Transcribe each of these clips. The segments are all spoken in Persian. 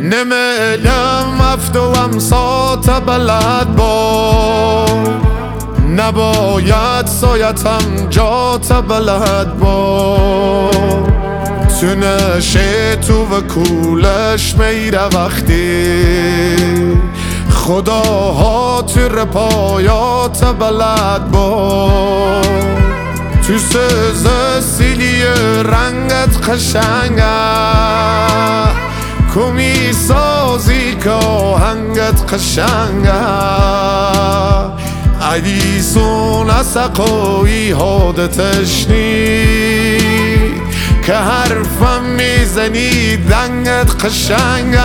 نمیدم افتوم سات بلد با نباید سایتم جات بلد با تو نشه تو و کولش میره وقتی خداها تو رپایات بلد با تو سز سیلی رنگت قشنگه کمی سازی که آهنگت قشنگه عدیسون اسقایی حادتش نی که حرفم میزنی دنگت قشنگه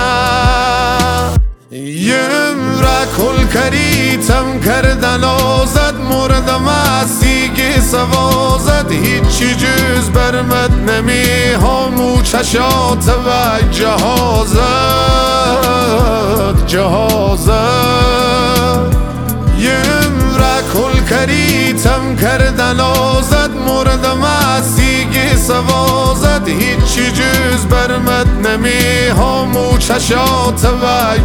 یمره کل کریتم کردن آزد موردم اسیگی سوازد هیچی جز برمت نمی همو چشات و جهازت یمره کل کریتم کردن آزد موردم اسیگی سوازد هیچی جز برمت نمی همو چشات و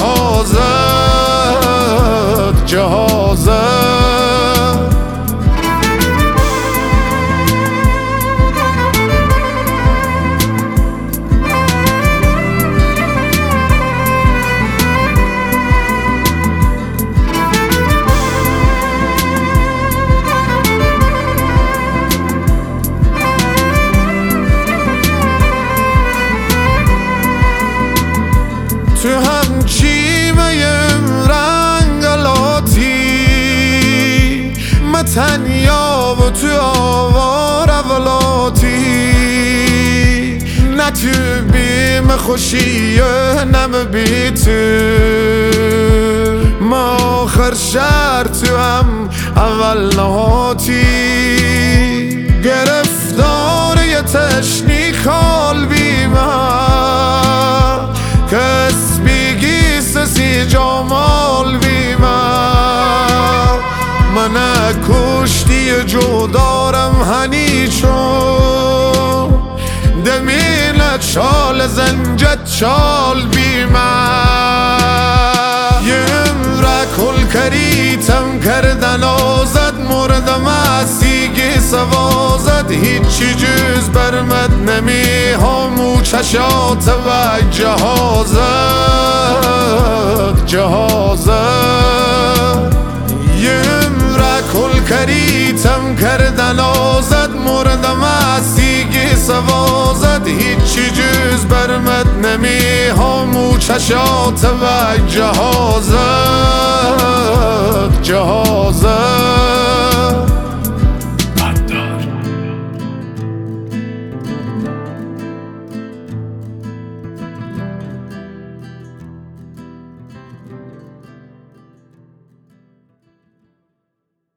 جهازت تو همچی میم رنگلاتی من تنیا و تو آوار اولاتی نه تو بیم خوشی نم بی تو ما آخر شهر تو هم اول نهاتی گرفتار یه تشنی کال بیمه کس بیگی سسی جامال بیمه من کشتی جو دارم هنی چون دمینت شال زنجت شال بیمه یمره کل کریتم کردن آزد موردم اسیگی سوازد هیچی جز برمت نمی همو چشات و جهازت یمره کل کریتم کردن آزد موردم اسیگی سوازد هیچی جز برمت نمی همو چشات و جهازت